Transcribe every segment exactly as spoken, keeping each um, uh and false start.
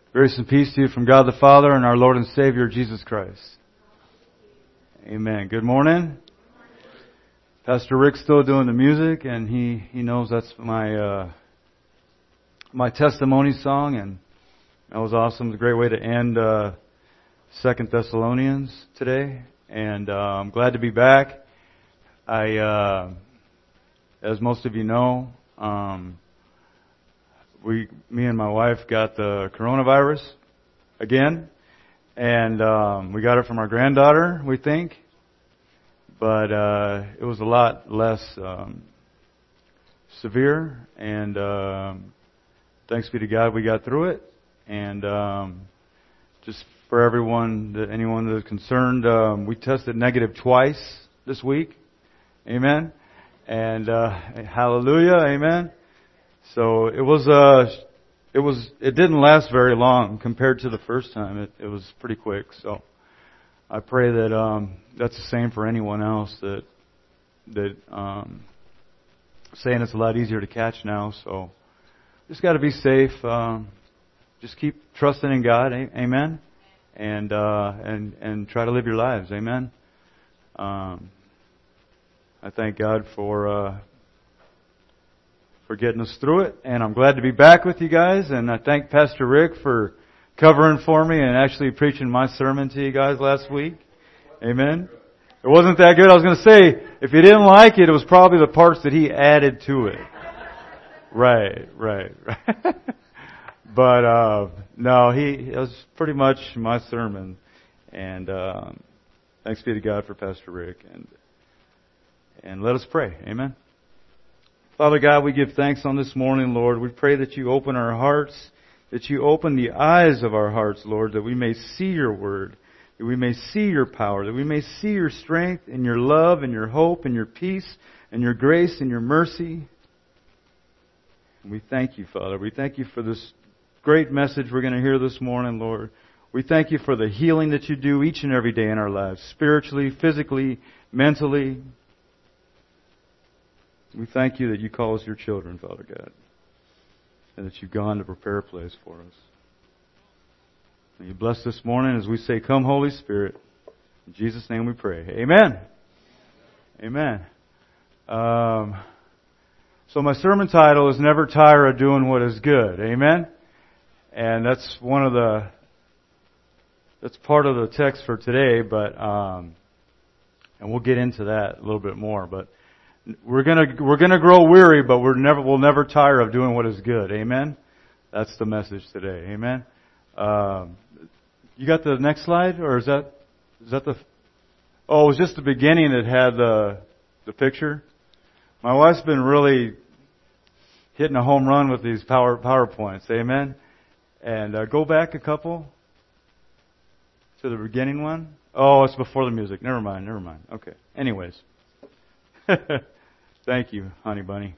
Grace and peace to you from God the Father and our Lord and Savior, Jesus Christ. Amen. Good morning. Pastor Rick's still doing the music, and he, he knows that's my uh, my testimony song, and that was awesome. It was a great way to end uh, Second Thessalonians today, and uh, I'm glad to be back. I, uh, as most of you know, um, we, me and my wife got the coronavirus again, and um, we got it from our granddaughter, we think, but uh, it was a lot less um, severe, and um, thanks be to God we got through it. And um, just for everyone, that anyone that is concerned, um, we tested negative twice this week. Amen. And uh, hallelujah. Amen. So it was, uh, it was, it didn't last very long compared to the first time. It, it was pretty quick. So I pray that, um, that's the same for anyone else that, that, um, saying it's a lot easier to catch now. So just got to be safe. Um, just keep trusting in God. Amen. And, uh, and, and try to live your lives. Amen. Um, I thank God for, uh, for getting us through it, and I'm glad to be back with you guys, and I thank Pastor Rick for covering for me and actually preaching my sermon to you guys last week. Amen. It wasn't that good. I was going to say, if you didn't like it, it was probably the parts that he added to it. Right, right, right. But, uh, no, he, it was pretty much my sermon, and, um, thanks be to God for Pastor Rick, and, and let us pray. Amen. Father God, we give thanks on this morning, Lord. We pray that you open our hearts, that you open the eyes of our hearts, Lord, that we may see your word, that we may see your power, that we may see your strength and your love and your hope and your peace and your grace and your mercy. And we thank you, Father. We thank you for this great message we're going to hear this morning, Lord. We thank you for the healing that you do each and every day in our lives, spiritually, physically, mentally. We thank you that you call us your children, Father God, and that you've gone to prepare a place for us. And you bless this morning as we say, come Holy Spirit. In Jesus' name we pray. Amen. Amen. Um, so my sermon title is Never Tire of Doing What Is Good. Amen. And that's one of the, that's part of the text for today, but, um, and we'll get into that a little bit more, but We're gonna we're gonna grow weary, but we're never we'll never tire of doing what is good. Amen. That's the message today. Amen. Um, you got the next slide, or is that is that the? Oh, it was just the beginning that had the the picture. My wife's been really hitting a home run with these power PowerPoints. Amen. And uh, go back a couple to the beginning one. Oh, it's before the music. Never mind. Never mind. Okay. Anyways. Thank you, honey bunny.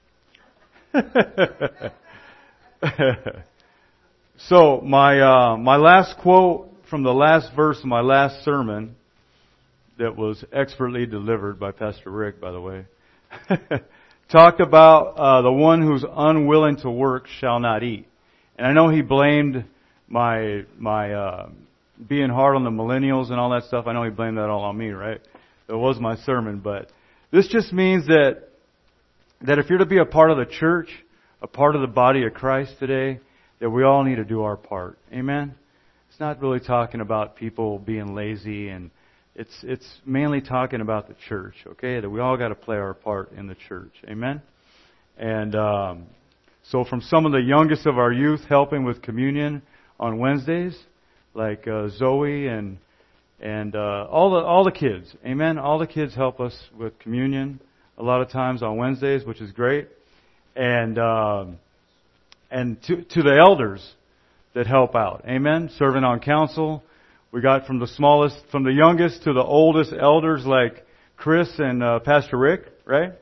So my uh, my last quote from the last verse of my last sermon, that was expertly delivered by Pastor Rick, by the way, talked about uh, the one who's unwilling to work shall not eat. And I know he blamed my my uh, being hard on the millennials and all that stuff. I know he blamed that all on me, right? It was my sermon, but this just means that that if you're to be a part of the church, a part of the body of Christ today, that we all need to do our part. Amen? It's not really talking about people being lazy, and it's it's mainly talking about the church, okay? That we all got to play our part in the church. Amen? And um, so from some of the youngest of our youth helping with communion on Wednesdays, like uh, Zoe and And uh, all the all the kids, amen. All the kids help us with communion a lot of times on Wednesdays, which is great. And um, and to to the elders that help out, amen. Serving on council, we got from the smallest, from the youngest to the oldest elders like Chris and uh, Pastor Rick, right?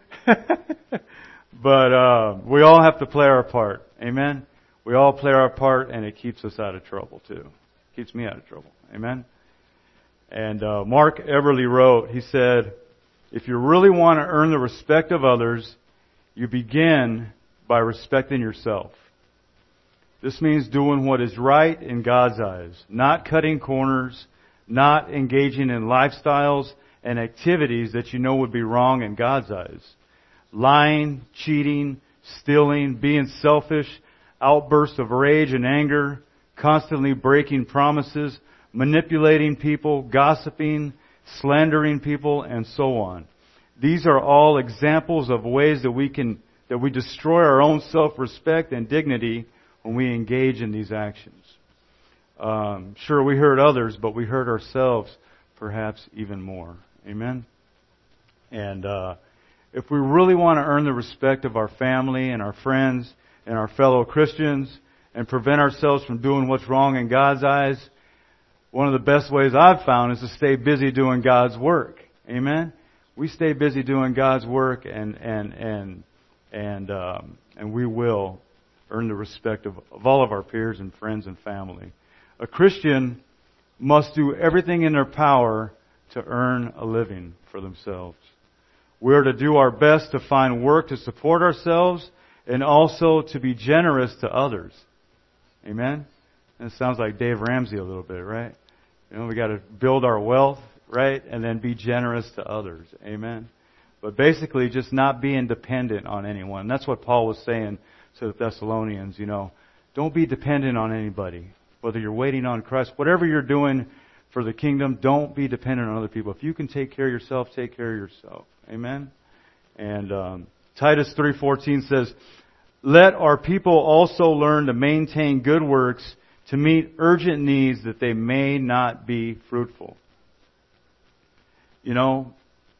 But uh, we all have to play our part, amen. We all play our part, and it keeps us out of trouble too. Keeps me out of trouble, amen. And uh, Mark Everly wrote, he said, if you really want to earn the respect of others, you begin by respecting yourself. This means doing what is right in God's eyes, not cutting corners, not engaging in lifestyles and activities that you know would be wrong in God's eyes. Lying, cheating, stealing, being selfish, outbursts of rage and anger, constantly breaking promises, manipulating people, gossiping, slandering people, and so on. These are all examples of ways that we can that we destroy our own self-respect and dignity when we engage in these actions. Um, sure, we hurt others, but we hurt ourselves perhaps even more. Amen? And uh, if we really want to earn the respect of our family and our friends and our fellow Christians and prevent ourselves from doing what's wrong in God's eyes, one of the best ways I've found is to stay busy doing God's work. Amen? We stay busy doing God's work, and and and and um, and we will earn the respect of, of all of our peers and friends and family. A Christian must do everything in their power to earn a living for themselves. We are to do our best to find work to support ourselves and also to be generous to others. Amen? And it sounds like Dave Ramsey a little bit, right? You know, we got to build our wealth, right? And then be generous to others. Amen? But basically just not being dependent on anyone. That's what Paul was saying to the Thessalonians, you know. Don't be dependent on anybody. Whether you're waiting on Christ, whatever you're doing for the kingdom, don't be dependent on other people. If you can take care of yourself, take care of yourself. Amen? And um, Titus three fourteen says, let our people also learn to maintain good works to meet urgent needs that they may not be fruitful. You know,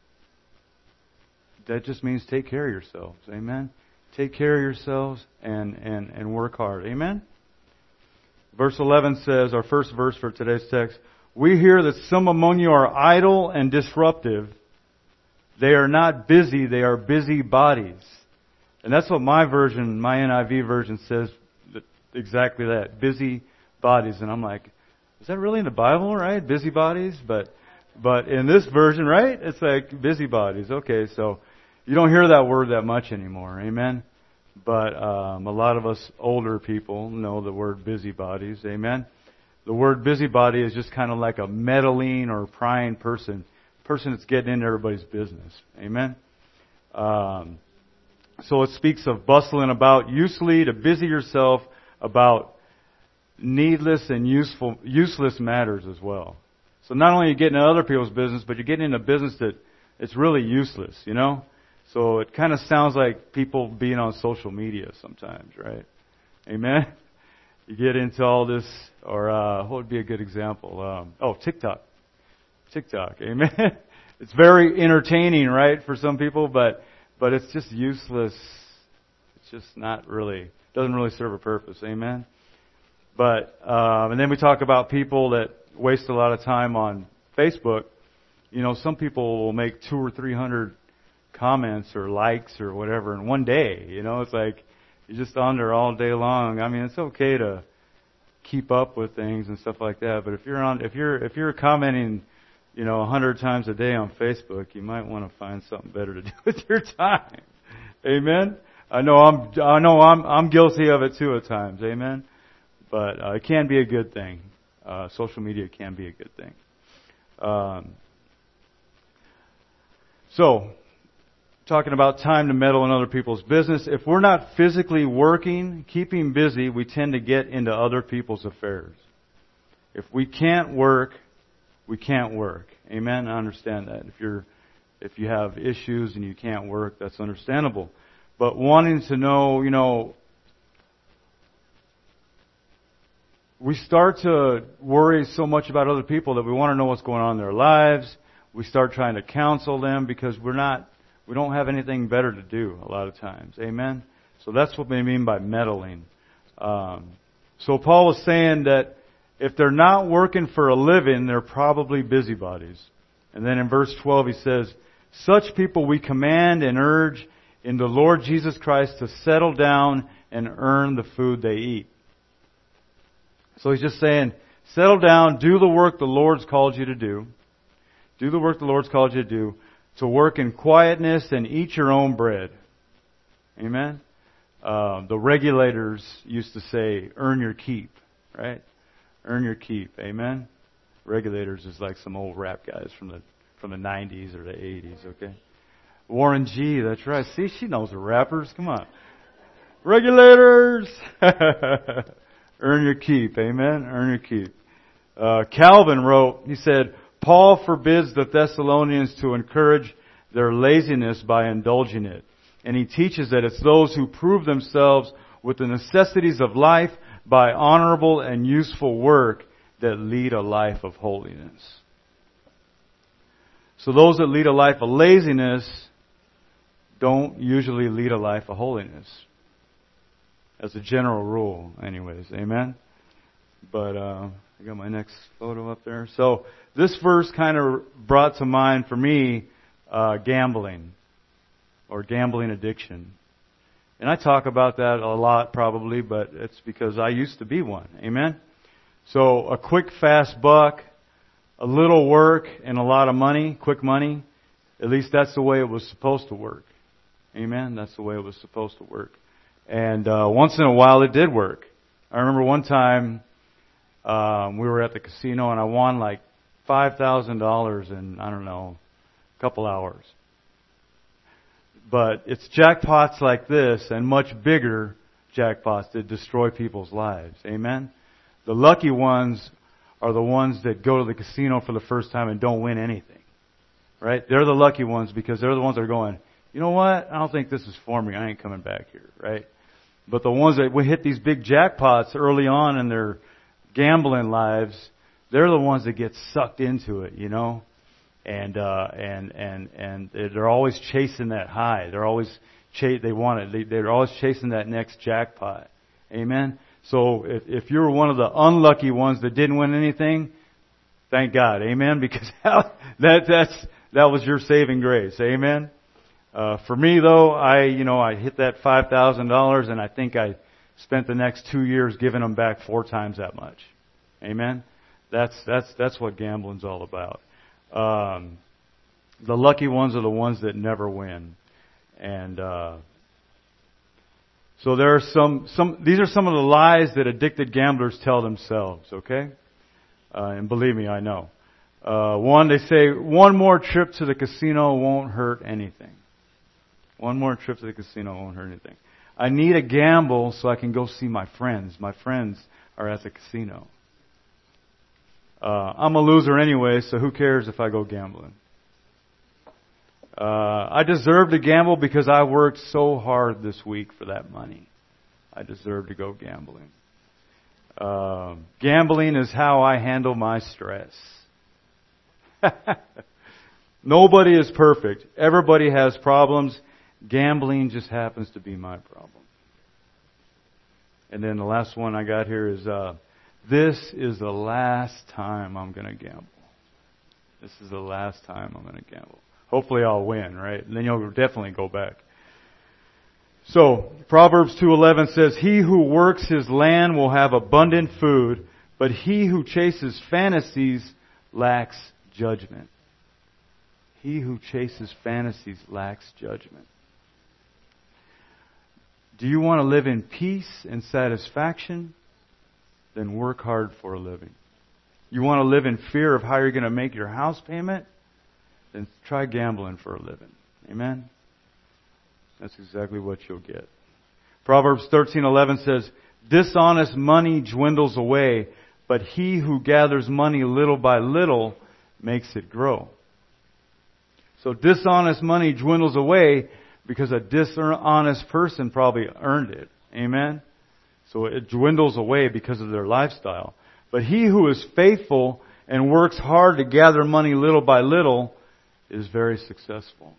that just means take care of yourselves. Amen? Take care of yourselves and, and, and work hard. Amen? Verse eleven says, our first verse for today's text, we hear that some among you are idle and disruptive. They are not busy, they are busy bodies. And that's what my version, my N I V version says, exactly that, busy bodies. And I'm like, is that really in the Bible, right? Busy bodies? But, but in this version, right? It's like busy bodies. Okay, so you don't hear that word that much anymore. Amen? But um, a lot of us older people know the word busybodies. Amen? The word busybody is just kind of like a meddling or prying person. Person that's getting into everybody's business. Amen? Um, so it speaks of bustling about uselessly to busy yourself about needless and useful, useless matters as well. So not only are you getting into other people's business, but you're getting into a business that it's really useless, you know? So it kind of sounds like people being on social media sometimes, right? Amen? You get into all this, or uh, what would be a good example? Um, oh, TikTok. TikTok, amen? It's very entertaining, right, for some people, but but it's just useless. It's just not really, doesn't really serve a purpose, amen? But, um, and then we talk about people that waste a lot of time on Facebook. You know, some people will make two or three hundred comments or likes or whatever in one day. You know, it's like you're just on there all day long. I mean, it's okay to keep up with things and stuff like that, but if you're on, if you're if you're commenting, you know, a hundred times a day on Facebook, you might want to find something better to do with your time. Amen. I know I'm I know I'm I'm guilty of it too at times. Amen. But uh, it can be a good thing. Uh, social media can be a good thing. Um, so. Talking about time to meddle in other people's business. If we're not physically working, keeping busy, we tend to get into other people's affairs. If we can't work, we can't work. Amen? I understand that. If you're, if you have issues and you can't work, that's understandable. But wanting to know, you know, we start to worry so much about other people that we want to know what's going on in their lives. We start trying to counsel them because we're not We don't have anything better to do a lot of times. Amen? So that's what we mean by meddling. Um, so Paul was saying that if they're not working for a living, they're probably busybodies. And then in verse twelve he says, such people we command and urge in the Lord Jesus Christ to settle down and earn the food they eat. So he's just saying, settle down, do the work the Lord's called you to do. Do the work the Lord's called you to do. To work in quietness and eat your own bread. Amen? uh, the regulators used to say, earn your keep, right? Earn your keep. Amen? Regulators is like some old rap guys from the from the nineties or the eighties, okay? Warren G, that's right. See, she knows the rappers. Come on. Regulators! Earn your keep. Amen? Earn your keep. Uh, Calvin wrote, he said, Paul forbids the Thessalonians to encourage their laziness by indulging it. And he teaches that it's those who prove themselves with the necessities of life by honorable and useful work that lead a life of holiness. So those that lead a life of laziness don't usually lead a life of holiness. As a general rule, anyways. Amen? But, uh, I got my next photo up there. So, this verse kind of brought to mind for me, uh, gambling. Or gambling addiction. And I talk about that a lot probably, but it's because I used to be one. Amen? So, a quick, fast buck, a little work, and a lot of money, quick money. At least that's the way it was supposed to work. Amen? That's the way it was supposed to work. And uh, once in a while it did work. I remember one time um, we were at the casino and I won like five thousand dollars in, I don't know, a couple hours. But it's jackpots like this and much bigger jackpots that destroy people's lives. Amen? The lucky ones are the ones that go to the casino for the first time and don't win anything. Right? They're the lucky ones because they're the ones that are going, you know what? I don't think this is for me. I ain't coming back here. Right? But the ones that we hit these big jackpots early on in their gambling lives, they're the ones that get sucked into it, you know, and uh, and and and they're always chasing that high. They're always ch- they want it. They're always chasing that next jackpot. Amen. So if if you're one of the unlucky ones that didn't win anything, thank God. Amen. Because that that's that was your saving grace. Amen. Uh, for me though, I, you know, I hit that five thousand dollars and I think I spent the next two years giving them back four times that much. Amen? That's, that's, that's what gambling's all about. Um, the lucky ones are the ones that never win. And, uh, so there are some, some, these are some of the lies that addicted gamblers tell themselves, okay? Uh, and believe me, I know. Uh, one, they say, one more trip to the casino won't hurt anything. One more trip to the casino won't hurt anything. I need a gamble so I can go see my friends. My friends are at the casino. Uh, I'm a loser anyway, so who cares if I go gambling? Uh, I deserve to gamble because I worked so hard this week for that money. I deserve to go gambling. Uh, gambling is how I handle my stress. Nobody is perfect. Everybody has problems. Gambling just happens to be my problem. And then the last one I got here is, uh, this is the last time I'm going to gamble. This is the last time I'm going to gamble. Hopefully I'll win, right? And then you'll definitely go back. So, Proverbs two eleven says, he who works his land will have abundant food, but he who chases fantasies lacks judgment. He who chases fantasies lacks judgment. Do you want to live in peace and satisfaction? Then work hard for a living. You want to live in fear of how you're going to make your house payment? Then try gambling for a living. Amen? That's exactly what you'll get. Proverbs thirteen eleven says, dishonest money dwindles away, but he who gathers money little by little makes it grow. So dishonest money dwindles away because a dishonest person probably earned it. Amen? So it dwindles away because of their lifestyle. But he who is faithful and works hard to gather money little by little is very successful.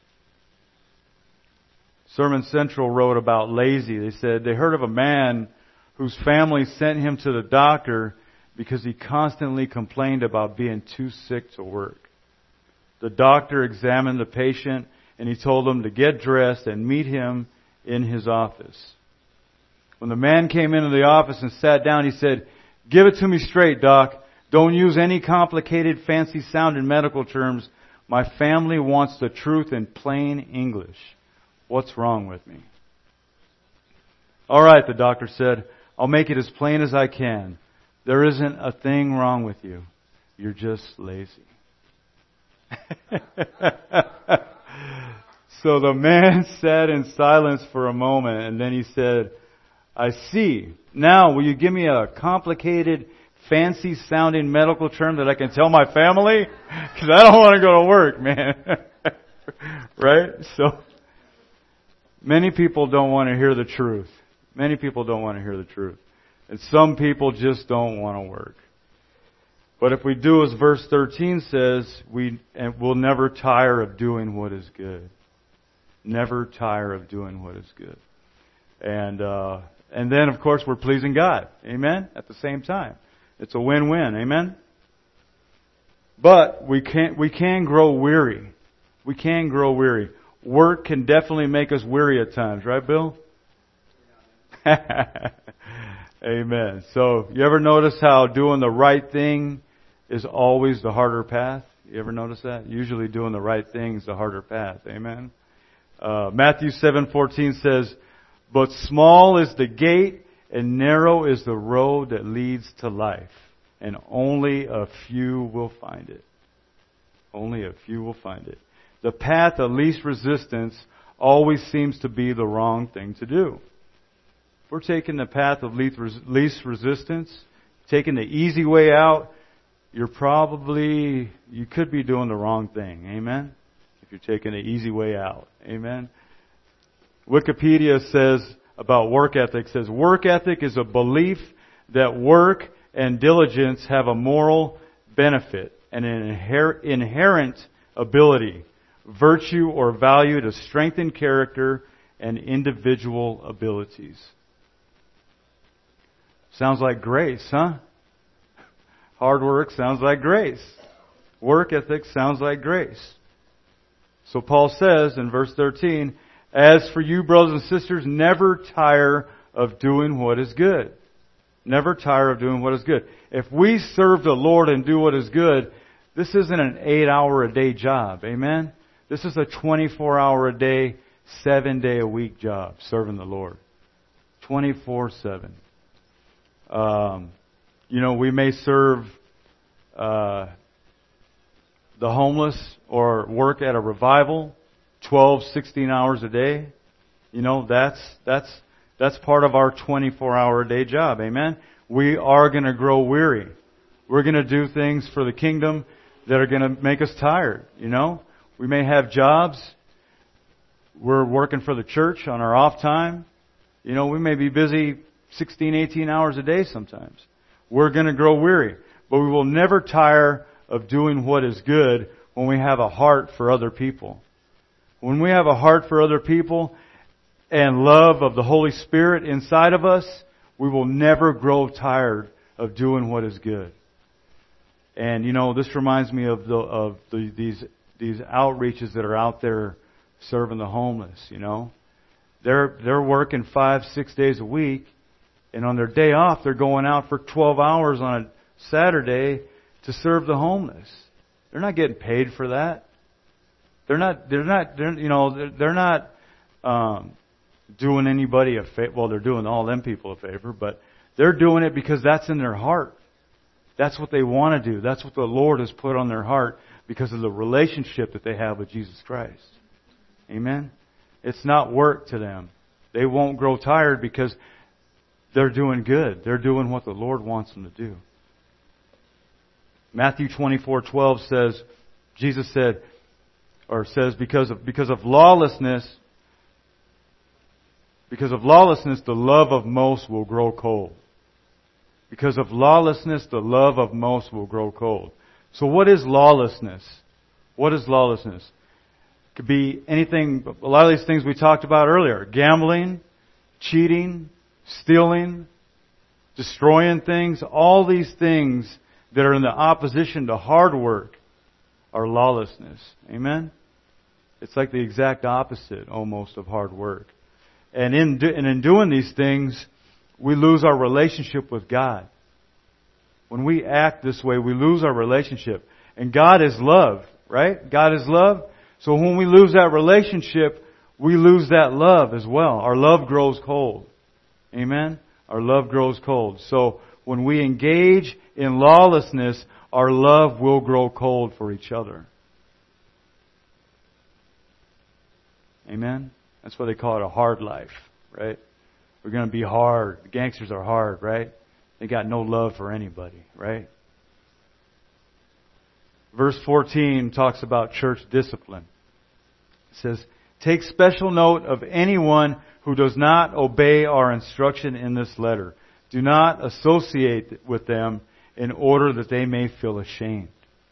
Sermon Central wrote about lazy. They said they heard of a man whose family sent him to the doctor because he constantly complained about being too sick to work. The doctor examined the patient and he told him to get dressed and meet him in his office. When the man came into the office and sat down, he said, give it to me straight, Doc. Don't use any complicated, fancy-sounding medical terms. My family wants the truth in plain English. What's wrong with me? All right, the doctor said, I'll make it as plain as I can. There isn't a thing wrong with you. You're just lazy. So the man sat in silence for a moment, and then he said, I see. Now, will you give me a complicated, fancy-sounding medical term that I can tell my family? Because I don't want to go to work, man. Right? So, many people don't want to hear the truth. Many people don't want to hear the truth. And some people just don't want to work. But if we do as verse thirteen says, we and we'll never tire of doing what is good. Never tire of doing what is good. And uh, and then, of course, we're pleasing God. Amen? At the same time. It's a win-win. Amen? But we can't, we can grow weary. We can grow weary. Work can definitely make us weary at times. Right, Bill? Amen. So, you ever notice how doing the right thing is always the harder path? You ever notice that? Usually doing the right thing is the harder path. Amen? Uh, Matthew seven fourteen says, but small is the gate and narrow is the road that leads to life, and only a few will find it. Only a few will find it. The path of least resistance always seems to be the wrong thing to do. If we're taking the path of least resistance, taking the easy way out, you're probably, you could be doing the wrong thing. Amen? If you're taking the easy way out. Amen? Wikipedia says about work ethic, says work ethic is a belief that work and diligence have a moral benefit and an inher- inherent ability, virtue or value to strengthen character and individual abilities. Sounds like grace, huh? Hard work sounds like grace. Work ethic sounds like grace. So Paul says in verse thirteen, as for you, brothers and sisters, never tire of doing what is good. Never tire of doing what is good. If we serve the Lord and do what is good, this isn't an eight hour a day job. Amen? This is a twenty-four hour a day, seven day a week job, serving the Lord. twenty-four seven. Um, you know, we may serve uh, the homeless or work at a revival twelve, sixteen hours a day. You know, that's that's that's part of our twenty-four hour a day job. Amen? We are going to grow weary. We're going to do things for the kingdom that are going to make us tired. You know, we may have jobs. We're working for the church on our off time. You know, we may be busy sixteen, eighteen hours a day sometimes. We're going to grow weary. But we will never tire of doing what is good when we have a heart for other people. When we have a heart for other people and love of the Holy Spirit inside of us, we will never grow tired of doing what is good. And you know, this reminds me of the of the, these these outreaches that are out there serving the homeless. You know, they're they're working five, six days a week, and on their day off, they're going out for twelve hours on a Saturday to serve the homeless. They're not getting paid for that. They're not. They're not. They're, you know. They're, they're not um, doing anybody a favor. Well, they're doing all them people a favor, but they're doing it because that's in their heart. That's what they want to do. That's what the Lord has put on their heart because of the relationship that they have with Jesus Christ. Amen. It's not work to them. They won't grow tired because they're doing good. They're doing what the Lord wants them to do. Matthew twenty-four twelve says, Jesus said, or says, because of because of lawlessness, because of lawlessness, the love of most will grow cold. Because of lawlessness, the love of most will grow cold. So what is lawlessness? What is lawlessness? It could be anything, a lot of these things we talked about earlier. Gambling, cheating, stealing, destroying things. All these things that are in the opposition to hard work are lawlessness. Amen? It's like the exact opposite almost of hard work. And in, do, and in doing these things, we lose our relationship with God. When we act this way, we lose our relationship. And God is love, right? God is love. So when we lose that relationship, we lose that love as well. Our love grows cold. Amen? Our love grows cold. So when we engage in lawlessness, our love will grow cold for each other. Amen? That's why they call it a hard life, right? We're going to be hard. The gangsters are hard, right? They got no love for anybody, right? Verse fourteen talks about church discipline. It says, take special note of anyone who does not obey our instruction in this letter. Do not associate with them in order that they may feel ashamed.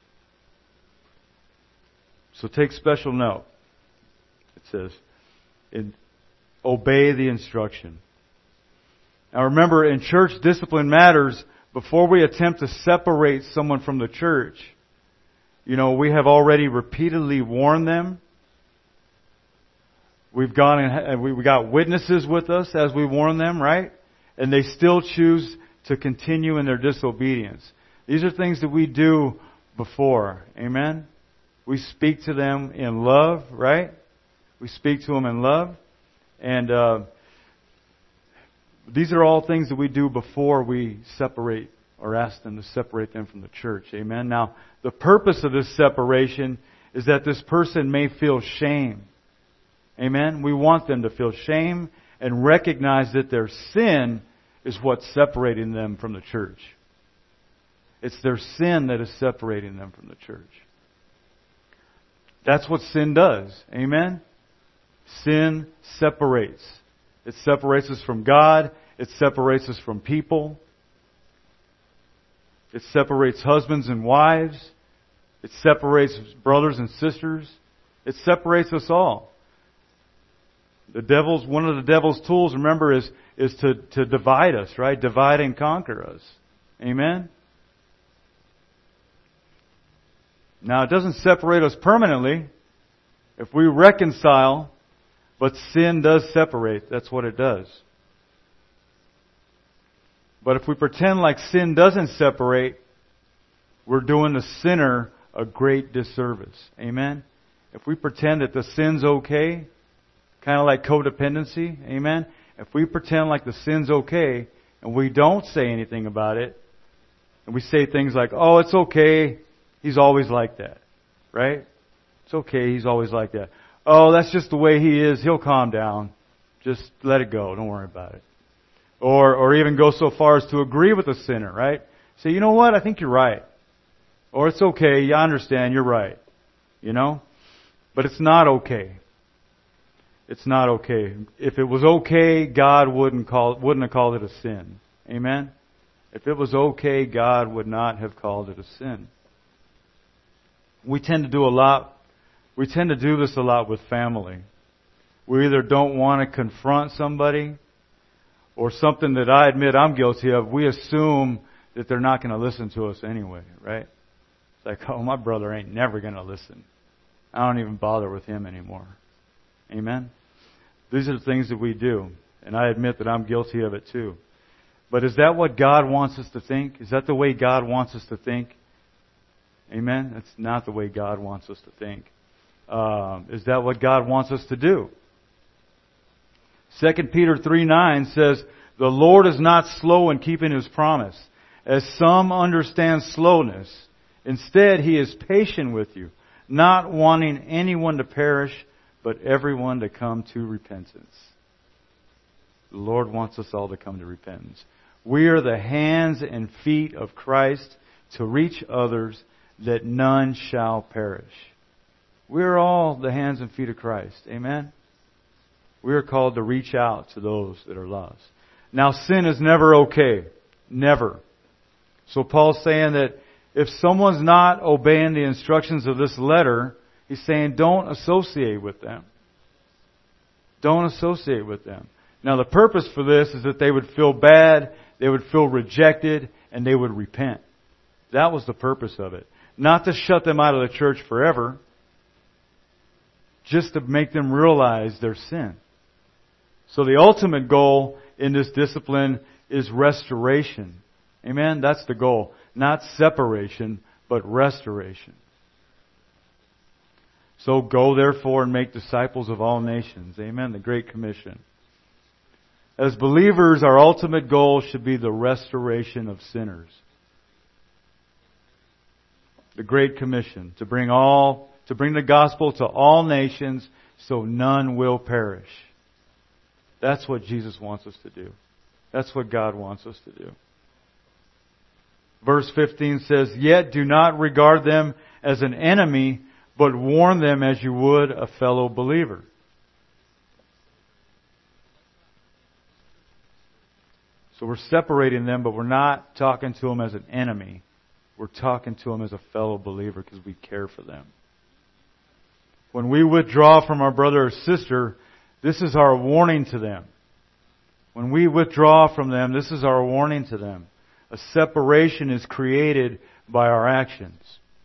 So take special note. It says, in, obey the instruction. Now remember, in church discipline matters, before we attempt to separate someone from the church, you know, we have already repeatedly warned them. We've gone and we got witnesses with us as we warn them, right? And they still choose to continue in their disobedience. These are things that we do before. Amen? We speak to them in love, right? We speak to them in love. And uh, these are all things that we do before we separate or ask them to separate them from the church. Amen? Now, the purpose of this separation is that this person may feel shame. Amen? We want them to feel shame and recognize that their sin is what's separating them from the church. It's their sin that is separating them from the church. That's what sin does. Amen? Sin separates. It separates us from God. It separates us from people. It separates husbands and wives. It separates brothers and sisters. It separates us all. The devil's, one of the devil's tools, remember, is, is to, to divide us, right? Divide and conquer us. Amen? Now, it doesn't separate us permanently. If we reconcile, but sin does separate, that's what it does. But if we pretend like sin doesn't separate, we're doing the sinner a great disservice. Amen? If we pretend that the sin's okay, kind of like codependency, amen? If we pretend like the sin's okay, and we don't say anything about it, and we say things like, oh, it's okay, he's always like that, right? It's okay, he's always like that. Oh, that's just the way he is, he'll calm down. Just let it go, don't worry about it. Or or even go so far as to agree with the sinner, right? Say, you know what, I think you're right. Or it's okay, you understand, you're right. You know? But it's not okay. It's not okay. If it was okay, God wouldn't call wouldn't have called it a sin. Amen? If it was okay, God would not have called it a sin. We tend to do a lot we tend to do this a lot with family. We either don't want to confront somebody, or something that I admit I'm guilty of, we assume that they're not going to listen to us anyway, right? It's like, oh, my brother ain't never going to listen. I don't even bother with him anymore. Amen? These are the things that we do. And I admit that I'm guilty of it too. But is that what God wants us to think? Is that the way God wants us to think? Amen? That's not the way God wants us to think. Um, is that what God wants us to do? Second Peter three nine says, the Lord is not slow in keeping His promise, as some understand slowness. Instead, He is patient with you, not wanting anyone to perish, but everyone to come to repentance. The Lord wants us all to come to repentance. We are the hands and feet of Christ to reach others, that none shall perish. We are all the hands and feet of Christ. Amen? We are called to reach out to those that are lost. Now, sin is never okay. Never. So Paul's saying that if someone's not obeying the instructions of this letter, he's saying don't associate with them. Don't associate with them. Now, the purpose for this is that they would feel bad, they would feel rejected, and they would repent. That was the purpose of it. Not to shut them out of the church forever, just to make them realize their sin. So the ultimate goal in this discipline is restoration. Amen? That's the goal. Not separation, but restoration. So go therefore and make disciples of all nations. Amen? The Great Commission. As believers, our ultimate goal should be the restoration of sinners. The Great Commission, to bring all, to bring the gospel to all nations so none will perish. That's what Jesus wants us to do. That's what God wants us to do. Verse fifteen says, "Yet do not regard them as an enemy, but warn them as you would a fellow believer." So we're separating them, but we're not talking to them as an enemy. We're talking to them as a fellow believer because we care for them. When we withdraw from our brother or sister, this is our warning to them. When we withdraw from them, this is our warning to them. A separation is created by our actions.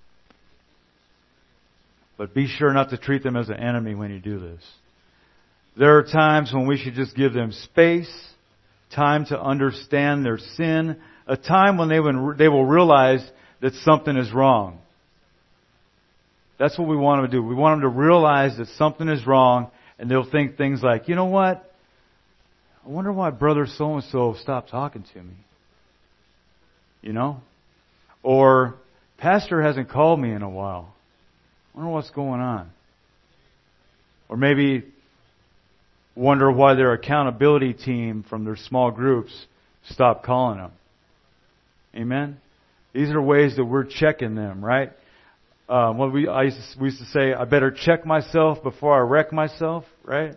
But be sure not to treat them as an enemy when you do this. There are times when we should just give them space, time to understand their sin, a time when they will, they will realize that something is wrong. That's what we want them to do. We want them to realize that something is wrong, and they'll think things like, you know what? I wonder why brother so-and-so stopped talking to me. You know? Or, pastor hasn't called me in a while. I wonder what's going on. Or maybe wonder why their accountability team from their small groups stopped calling them. Amen? These are ways that we're checking them, right? Uh, what we, I used to, we used to say, I better check myself before I wreck myself, right?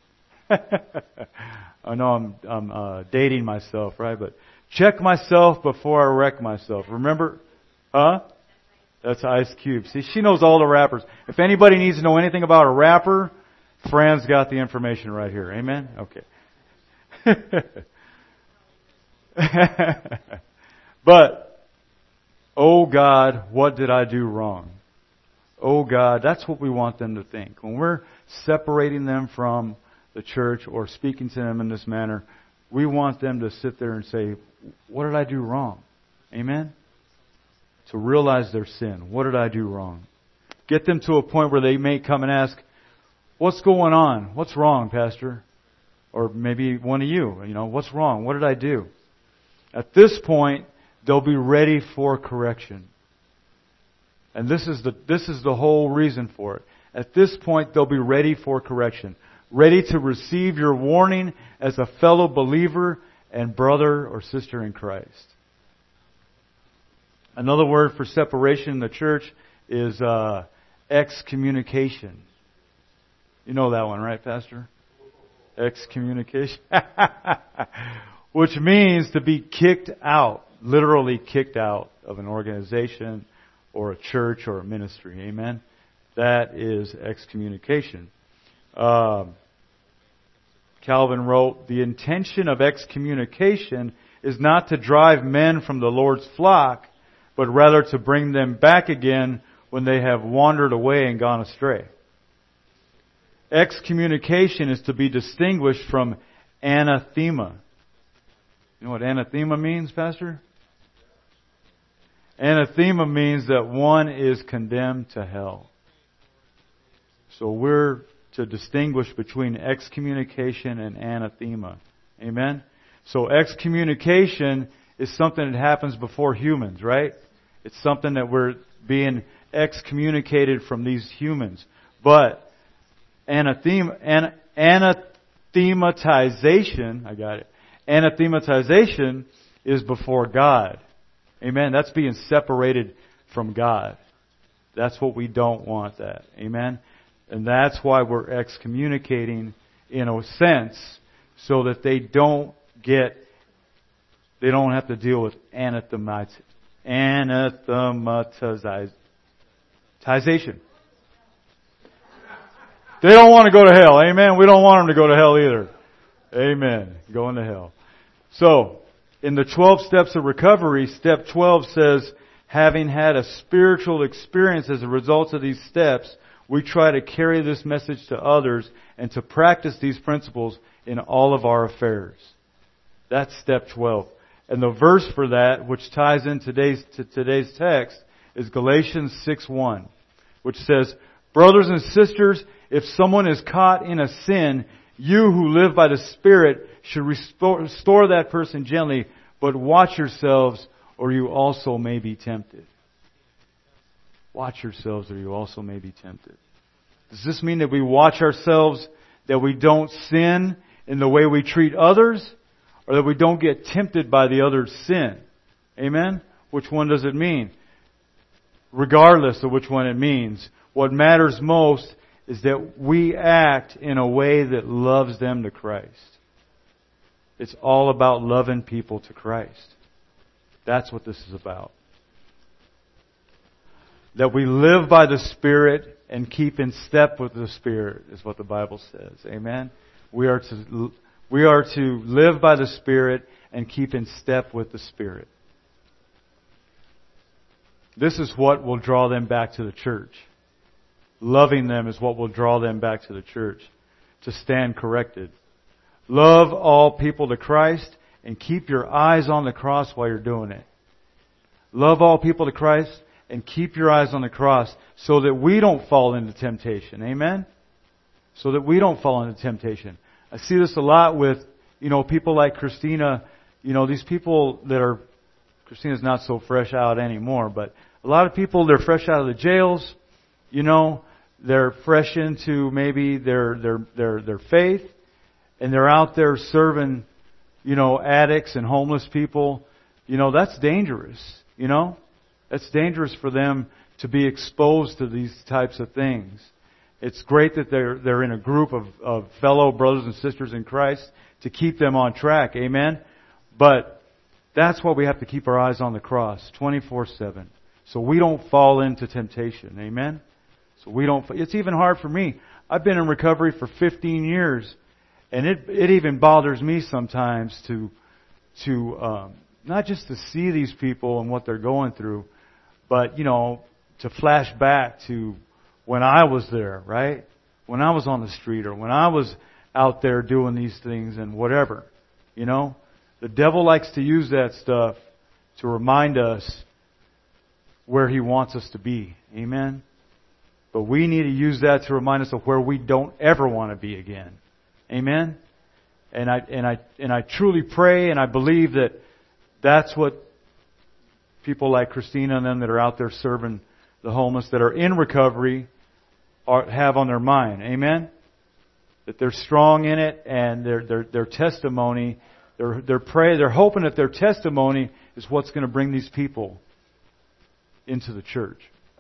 I know I'm, I'm uh, dating myself, right? But check myself before I wreck myself. Remember? Huh? That's Ice Cube. See, she knows all the rappers. If anybody needs to know anything about a rapper, Fran's got the information right here. Amen? Okay. But, oh God, what did I do wrong? Oh God, that's what we want them to think. When we're separating them from the church or speaking to them in this manner, we want them to sit there and say, what did I do wrong? Amen? To realize their sin. What did I do wrong? Get them to a point where they may come and ask, what's going on? What's wrong, Pastor? Or maybe one of you, you know, what's wrong? What did I do? At this point, they'll be ready for correction. And this is the this is the whole reason for it. At this point, they'll be ready for correction. Ready to receive your warning as a fellow believer and brother or sister in Christ. Another word for separation in the church is uh, excommunication. You know that one, right, Pastor? Excommunication. Which means to be kicked out, literally kicked out of an organization or a church or a ministry. Amen? That is excommunication. Uh, Calvin wrote, the intention of excommunication is not to drive men from the Lord's flock, but rather to bring them back again when they have wandered away and gone astray. Excommunication is to be distinguished from anathema. You know what anathema means, Pastor? Anathema means that one is condemned to hell. So we're to distinguish between excommunication and anathema. Amen? So excommunication is something that happens before humans, right? It's something that we're being excommunicated from these humans. But anathema, an, anathematization, I got it. Anathematization is before God. Amen. That's being separated from God. That's what we don't want that. Amen. And that's why we're excommunicating in a sense so that they don't get, they don't have to deal with anathematization. Anathematization. They don't want to go to hell. Amen. We don't want them to go to hell either. Amen. Going to hell. So, in the twelve steps of recovery, step twelve says, having had a spiritual experience as a result of these steps, we try to carry this message to others and to practice these principles in all of our affairs. That's step twelve. And the verse for that, which ties in today's, to today's text, is Galatians six one, which says, brothers and sisters, if someone is caught in a sin, You who live by the Spirit should restore, restore that person gently, but watch yourselves or you also may be tempted. Watch yourselves or you also may be tempted. Does this mean that we watch ourselves, that we don't sin in the way we treat others, or that we don't get tempted by the other's sin? Amen? Which one does it mean? Regardless of which one it means, what matters most is that we act in a way that loves them to Christ. It's all about loving people to Christ. That's what this is about. That we live by the Spirit and keep in step with the Spirit is what the Bible says. Amen? We are to, we are to live by the Spirit and keep in step with the Spirit. This is what will draw them back to the church. Loving them is what will draw them back to the church. To stand corrected. Love all people to Christ and keep your eyes on the cross while you're doing it. Love all people to Christ and keep your eyes on the cross so that we don't fall into temptation. Amen? So that we don't fall into temptation. I see this a lot with, you know, people like Christina. You know, these people that are, Christina's not so fresh out anymore, but a lot of people, they're fresh out of the jails. You know, they're fresh into maybe their their their their faith, and they're out there serving, you know, addicts and homeless people. You know, that's dangerous. You know, that's dangerous for them to be exposed to these types of things. It's great that they're they're in a group of, of fellow brothers and sisters in Christ to keep them on track. Amen. But that's why we have to keep our eyes on the cross twenty-four seven, so we don't fall into temptation. Amen. So we don't. It's even hard for me. I've been in recovery for fifteen years, and it it even bothers me sometimes to to um, not just to see these people and what they're going through, but you know, to flash back to when I was there, right? When I was on the street, or when I was out there doing these things and whatever. You know, the devil likes to use that stuff to remind us where he wants us to be. Amen. But we need to use that to remind us of where we don't ever want to be again. Amen? And I and I and I truly pray and I believe that that's what people like Christina and them that are out there serving the homeless, that are in recovery, are, have on their mind. Amen? That they're strong in it, and their their their testimony, their their pray, they're hoping that their testimony is what's going to bring these people into the church.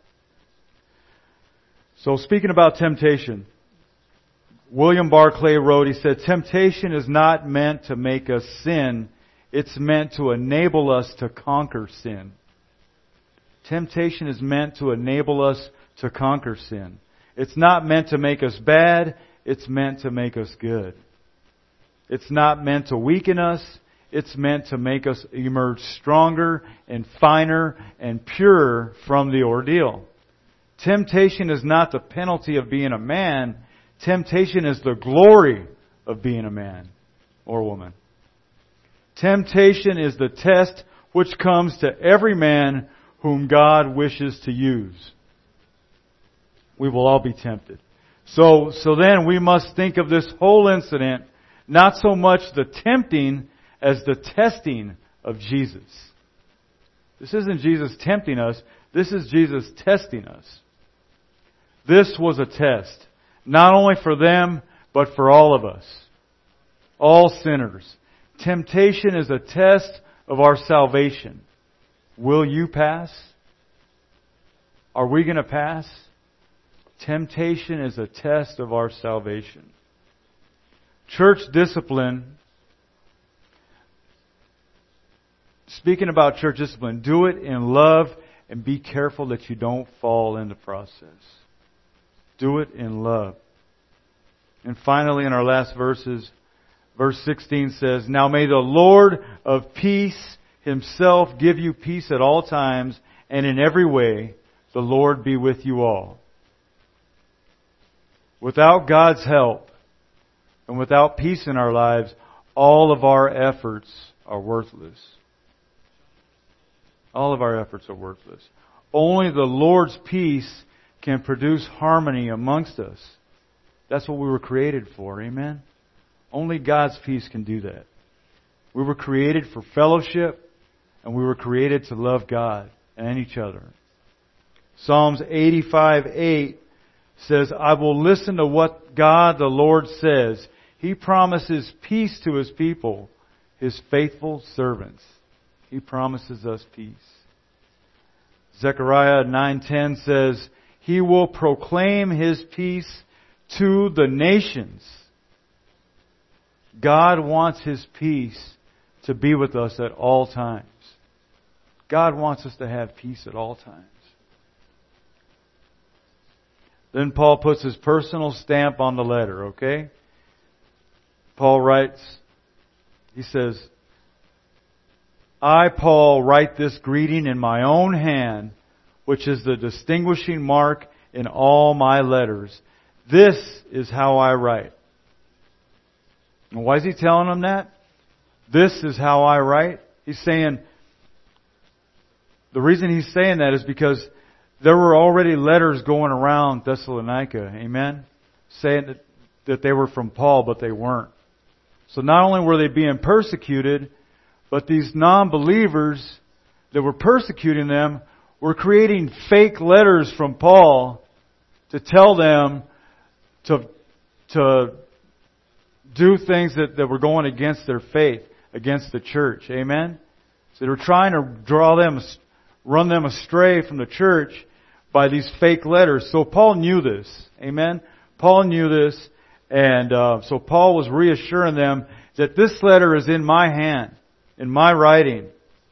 So speaking about temptation, William Barclay wrote, he said, temptation is not meant to make us sin. It's meant to enable us to conquer sin. Temptation is meant to enable us to conquer sin. It's not meant to make us bad. It's meant to make us good. It's not meant to weaken us. It's meant to make us emerge stronger and finer and purer from the ordeal. Temptation is not the penalty of being a man. Temptation is the glory of being a man or woman. Temptation is the test which comes to every man whom God wishes to use. We will all be tempted. So, so then we must think of this whole incident, not so much the tempting as the testing of Jesus. This isn't Jesus tempting us. This is Jesus testing us. This was a test, not only for them, but for all of us. All sinners. Temptation is a test of our salvation. Will you pass? Are we going to pass? Temptation is a test of our salvation. Church discipline. Speaking about church discipline, do it in love and be careful that you don't fall in the process. Do it in love. And finally, in our last verses, verse sixteen says, now may the Lord of peace Himself give you peace at all times and in every way. The Lord be with you all. Without God's help and without peace in our lives, all of our efforts are worthless. All of our efforts are worthless. Only the Lord's peace can produce harmony amongst us. That's what we were created for. Amen? Only God's peace can do that. We were created for fellowship, and we were created to love God and each other. Psalms eighty-five eight says, I will listen to what God the Lord says. He promises peace to His people, His faithful servants. He promises us peace. Zechariah nine ten says, He will proclaim His peace to the nations. God wants His peace to be with us at all times. God wants us to have peace at all times. Then Paul puts his personal stamp on the letter, okay? Paul writes, he says, I, Paul, write this greeting in my own hand, which is the distinguishing mark in all my letters. This is how I write. And why is he telling them that? This is how I write. He's saying, the reason he's saying that is because there were already letters going around Thessalonica, amen? Saying that, that they were from Paul, but they weren't. So not only were they being persecuted, but these non-believers that were persecuting them were creating fake letters from Paul to tell them to, to do things that, that were going against their faith, against the church. Amen? So they were trying to draw them, run them astray from the church by these fake letters. So Paul knew this. Amen? Paul knew this. And uh, so Paul was reassuring them that this letter is in my hand, in my writing.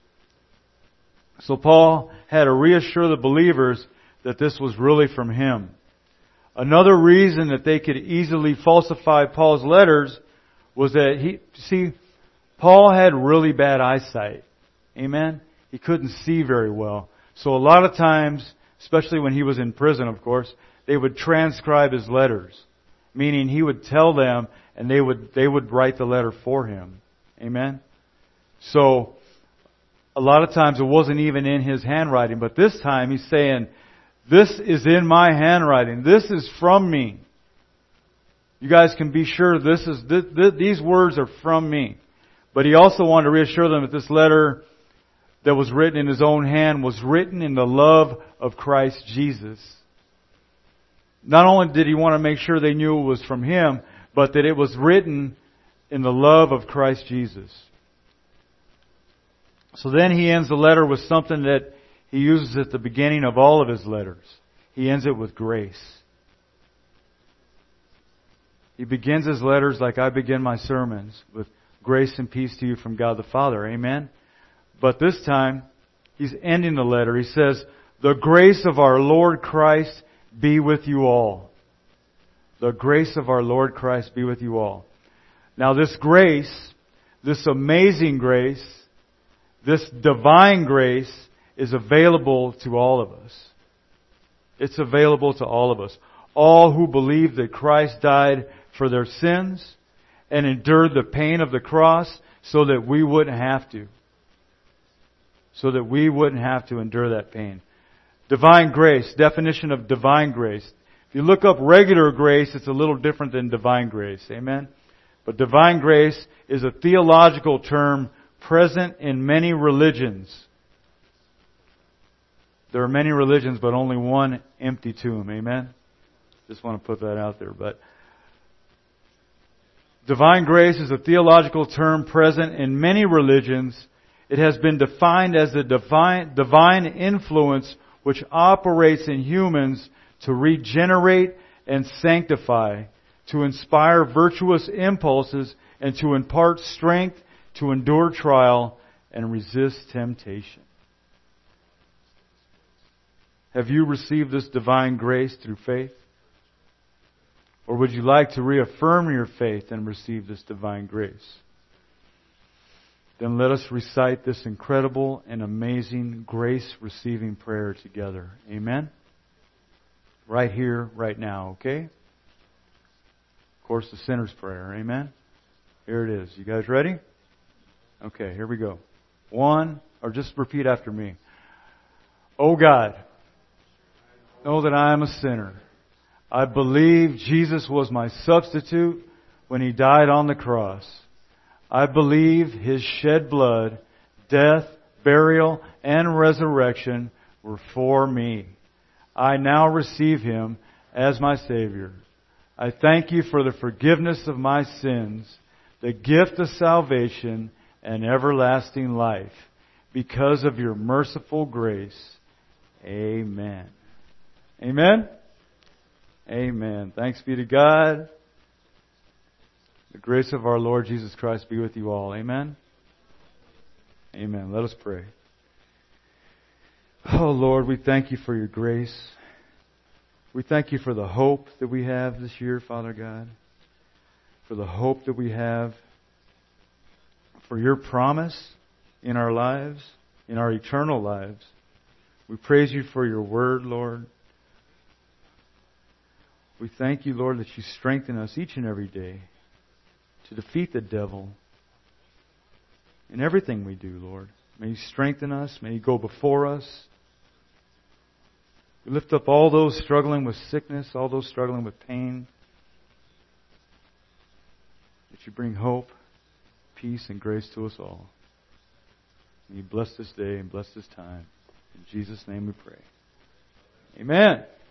So Paul had to reassure the believers that this was really from him. Another reason that they could easily falsify Paul's letters was that he, see, Paul had really bad eyesight. Amen? He couldn't see very well. So a lot of times, especially when he was in prison, of course, they would transcribe his letters. Meaning he would tell them and they would, they would write the letter for him. Amen? So, a lot of times it wasn't even in his handwriting, but this time he's saying, this is in my handwriting. This is from me. You guys can be sure this is, this, this, these words are from me. But he also wanted to reassure them that this letter that was written in his own hand was written in the love of Christ Jesus. Not only did he want to make sure they knew it was from him, but that it was written in the love of Christ Jesus. So then he ends the letter with something that he uses at the beginning of all of his letters. He ends it with grace. He begins his letters like I begin my sermons, with grace and peace to you from God the Father. Amen? But this time, he's ending the letter. He says, the grace of our Lord Christ be with you all. The grace of our Lord Christ be with you all. Now this grace, this amazing grace, this divine grace is available to all of us. It's available to all of us. All who believe that Christ died for their sins and endured the pain of the cross so that we wouldn't have to. So that we wouldn't have to endure that pain. Divine grace, definition of divine grace. If you look up regular grace, it's a little different than divine grace. Amen? But divine grace is a theological term present in many religions. There are many religions, but only one empty tomb. Amen? Just want to put that out there. But divine grace is a theological term present in many religions. It has been defined as the divine, divine influence which operates in humans to regenerate and sanctify, to inspire virtuous impulses, and to impart strength to endure trial and resist temptation. Have you received this divine grace through faith? Or would you like to reaffirm your faith and receive this divine grace? Then let us recite this incredible and amazing grace-receiving prayer together. Amen? Right here, right now, okay? Of course, the sinner's prayer. Amen? Here it is. You guys ready? Okay, here we go. One, or just repeat after me. Oh God, know that I am a sinner. I believe Jesus was my substitute when He died on the cross. I believe His shed blood, death, burial, and resurrection were for me. I now receive Him as my Savior. I thank You for the forgiveness of my sins, the gift of salvation, and everlasting life, because of Your merciful grace. Amen. Amen? Amen. Thanks be to God. The grace of our Lord Jesus Christ be with you all. Amen? Amen. Let us pray. Oh Lord, we thank You for Your grace. We thank You for the hope that we have this year, Father God. For the hope that we have. For Your promise in our lives, in our eternal lives. We praise You for Your word, Lord. We thank You, Lord, that You strengthen us each and every day to defeat the devil in everything we do, Lord. May You strengthen us. May You go before us. We lift up all those struggling with sickness, all those struggling with pain. That You bring hope, peace, and grace to us all. May You bless this day and bless this time. In Jesus' name we pray. Amen.